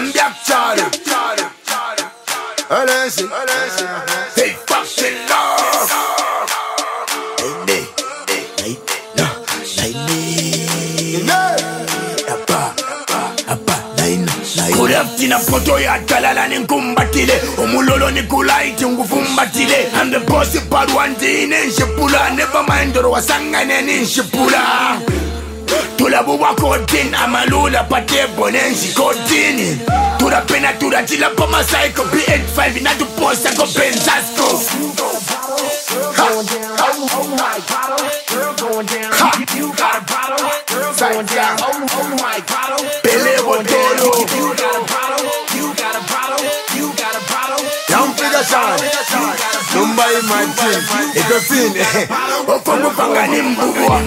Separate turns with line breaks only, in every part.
Zambia Charlie. Alessi, they fucking love. Kuraftina poto ya talala ninkumbatile Omulolo nikulaiti ngufumbatile I'm the boss part one day ninshipula Never mind oro wasangane ninshipula Tulabu wako din amalula patebo nenshi kodini Tura pena tura chila pa masaiko B85 inatu posa ko benzasko
Going down, oh my bottle, girl going down. You got a bottle, girl going down. Oh my bottle,
Pele botolo.
You got a bottle, you got a bottle, you got a bottle.
Young figure shine, number in my team. It's a fin. Ofangu fanga nimbugwa.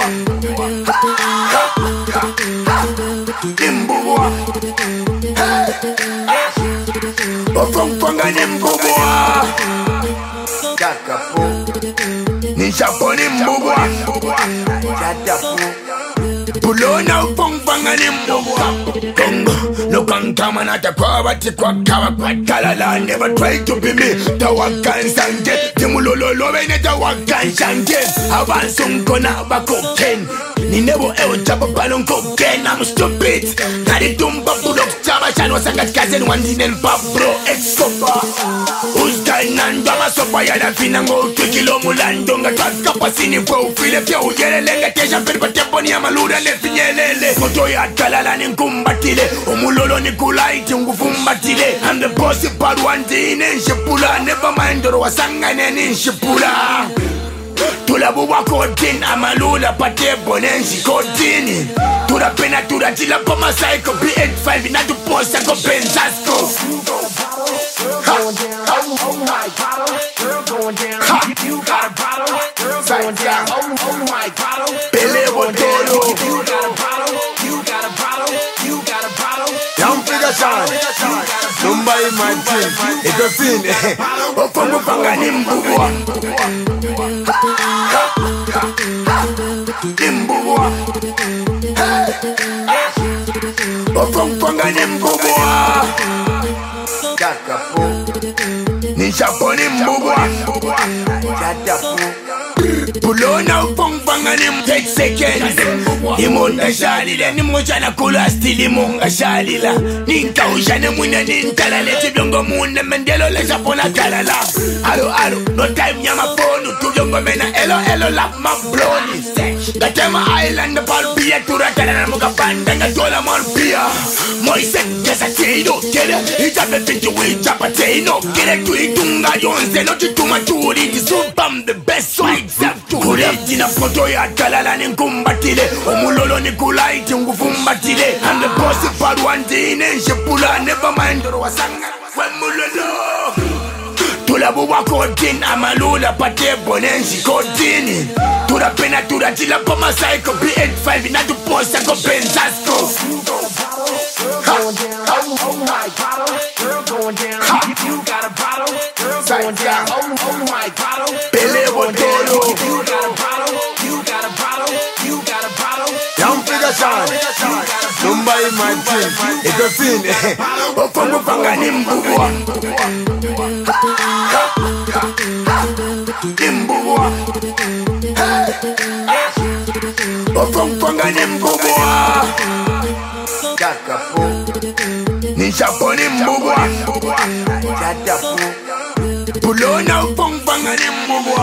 Nimbugwa. Ofangu fanga nimbugwa. Jakapo. Nishapo nimbugwa. Jakapo. Pulona ufongfanga nimbugwa. Kongo, no kankama na takwa tikwa kawa kwa kalala. Never try to be me. Tawakan sanje. Timulolo wene tawakan sanje. Avansunko na bakoken. Ni nebo ewo chapa palon koken. I'm stupid. Nari tumba pulok chaba shano sangat kazen wandinen papro exopa. Uskai nando amasopa yada finango. Tukilo mulando nga kakapa sini po. File pia ujere lenga tesha perpa tepo ni amalura le finyelele. Moto ya talala ninkumbatile. Omulolo nikulaiti ngufumbatile. I'm the boss part one day ninshipula. Never mind oro wasangane ninshipula. Tulabu wako din amalula patebo nenshi kodini Tura pena tura chila pa masaiko B85 inatu posa ko benzasko
Going down, oh my bottle, girl going down. You got a bottle, girl going down. Oh my bottle,
Pele botolo.
You got a bottle, you got a bottle, you got a bottle.
Young figure shine, number in my team. It's a fin. Ofangu fanga nimbugwa. Nimbugwa. Ofangu fanga nimbugwa. Jakapo. Nishapo nimbugwa. Jakapo. Pulona ufongfanga nim take seconds. Imonga shalila nimojana kula stili monga shalila. Ninka ujane muna nintala leti blongo muna mendelo le japona kalala. Alo no time nyama phone tujongo mena elo lap ma bloni. Gatema island palpia turatana na muka panda ngatola malpia. Moise kesa tino kele itabe pinju ijapa tino kele tuitunga yonze no tutuma turi disupam the best so exact. Kureti na poto ya talala ninkumbatile Omulolo nikulaiti ngufumbatile I'm the boss part one day ninshipula Never mind oro wasanga Wemulolo Tulabu wako din amalula patebo nenshi kodini Tura pena tura chila pa masaiko B85 inatu posa ko benzasko
Going down, oh my bottle, girl going down. You got a bottle, girl going down. Oh my bottle,
Pele botolo.
You got a bottle, you got a bottle, you got a bottle.
Young figure shine, number in my team. It's a fin. Ofangu fanga nimbugwa. Nimbugwa. Ofangu fanga nimbugwa. Jakapo. Nishapo nimbugwa. Jakapo. Pulona ufongfanga nimbugwa.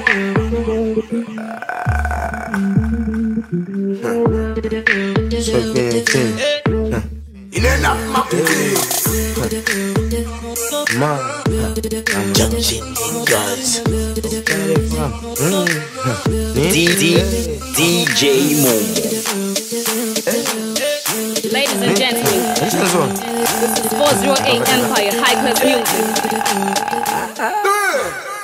Inena maputi.
Junction Niggas. DJ Momo.
Ladies and gentlemen, this is 408 Empire High Class Music.